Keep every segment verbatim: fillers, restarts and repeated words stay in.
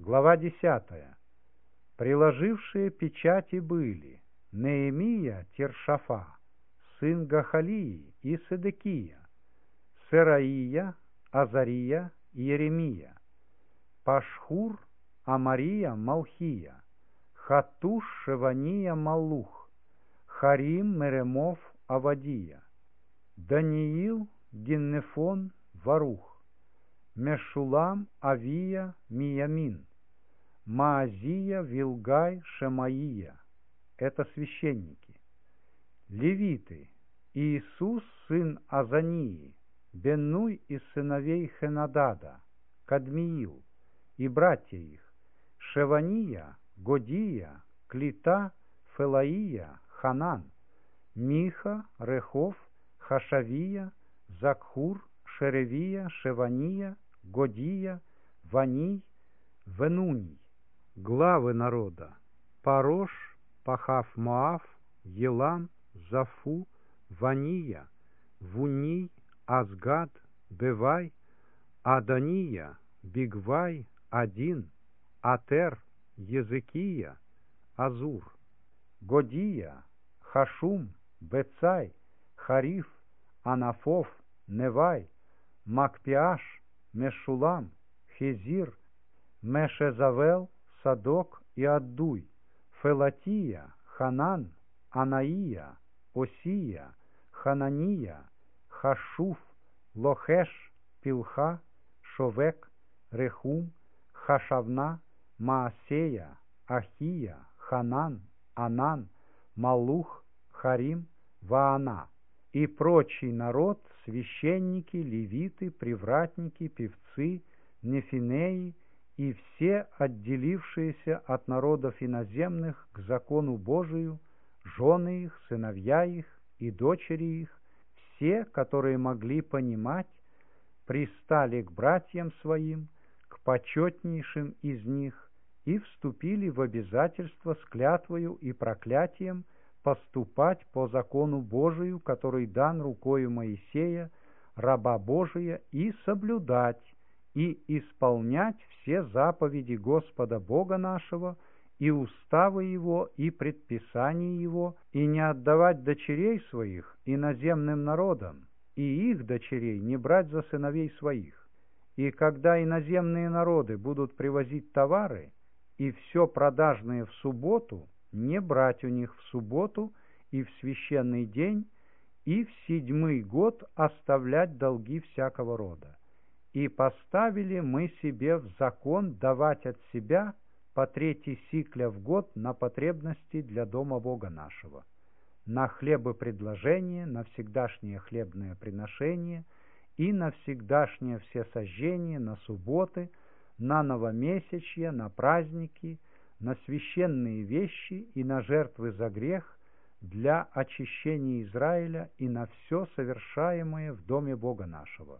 Глава десятая. Приложившие печати были Неемия Тиршафа, сын Гахалии и Седекия, Сераия, Азария и Иеремия, Пашхур, Амария, Малхия, Хатуш, Шевания, Малух, Харим, Меремов, Авадия, Даниил, Гиннефон, Варух, Мешулам, Авия, Миямин, Маазия, Вилгай, Шемаия. Это священники. Левиты: Иисус, сын Азании, Беннуй из сыновей Хенадада, Кадмиил и братья их, Шевания, Годия, Клита, Фелаия, Ханан, Миха, Рехов, Хашавия, Закхур, Шеревия, Шевания, Годия, Ваний, Венуний. Главы народа: Парош, Пахав-Моав, Елам, Зафу, Вания, Вуний, Азгад, Бевай, Адония, Бигвай, Один, Атер, Езекия, Азур, Годия, Хашум, Бецай, Хариф, Анафов, Невай, Макпиаш, Мешулам, Хезир, Мешезавел, Садок и Аддуй, Фелатия, Ханан, Анаия, Осия, Ханания, Хашуф, Лохеш, Пилха, Шовек, Рехум, Хашавна, Маасея, Ахия, Ханан, Анан, Малух, Харим, Ваана и прочий народ, священники, левиты, привратники, певцы, нефинеи и все отделившиеся от народов иноземных к закону Божию, жены их, сыновья их и дочери их, все, которые могли понимать, пристали к братьям своим, к почетнейшим из них, и вступили в обязательство с клятвою и проклятием поступать по закону Божию, который дан рукою Моисея, раба Божия, и соблюдать и исполнять все заповеди Господа Бога нашего, и уставы Его, и предписания Его, и не отдавать дочерей своих иноземным народам, и их дочерей не брать за сыновей своих. И когда иноземные народы будут привозить товары, и все продажное в субботу, не брать у них в субботу и в священный день, и в седьмой год оставлять долги всякого рода. И поставили мы себе в закон давать от себя по трети сикля в год на потребности для дома Бога нашего, на хлебопредложение, на всегдашнее хлебное приношение и на всегдашнее всесожжение, на субботы, на новомесячья, на праздники, на священные вещи и на жертвы за грех для очищения Израиля и на все совершаемое в доме Бога нашего.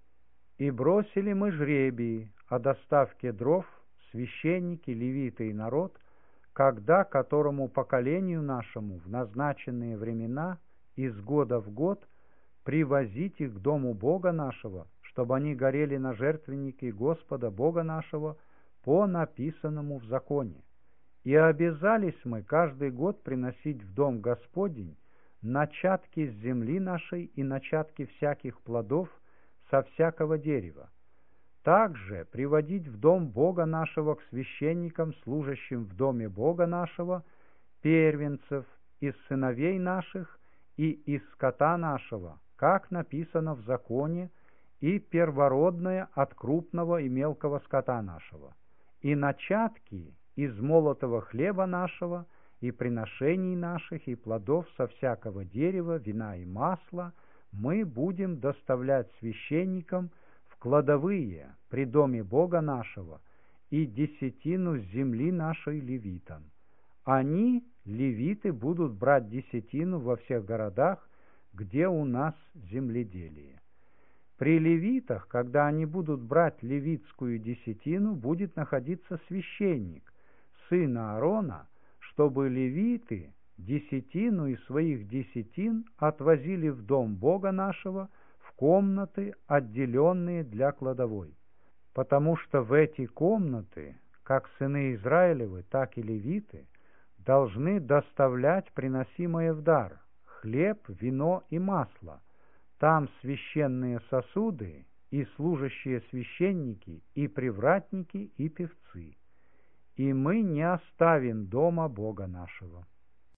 И бросили мы жребии о доставке дров, священники, левиты и народ, когда которому поколению нашему в назначенные времена из года в год привозить их к дому Бога нашего, чтобы они горели на жертвеннике Господа Бога нашего по написанному в законе. И обязались мы каждый год приносить в дом Господень начатки с земли нашей и начатки всяких плодов со всякого дерева. Также приводить в дом Бога нашего к священникам, служащим в доме Бога нашего, первенцев из сыновей наших и из скота нашего, как написано в законе, и первородное от крупного и мелкого скота нашего, и начатки из молотого хлеба нашего, и приношений наших, и плодов со всякого дерева, вина и масла мы будем доставлять священникам в кладовые при доме Бога нашего, и десятину с земли нашей левитам. Они, левиты, будут брать десятину во всех городах, где у нас земледелие. При левитах, когда они будут брать левитскую десятину, будет находиться священник, сын Аарона, чтобы левиты десятину из своих десятин отвозили в дом Бога нашего, в комнаты, отделенные для кладовой. Потому что в эти комнаты как сыны Израилевы, так и левиты, должны доставлять приносимое в дар хлеб, вино и масло. Там священные сосуды и служащие священники, и привратники, и певцы. И мы не оставим дома Бога нашего».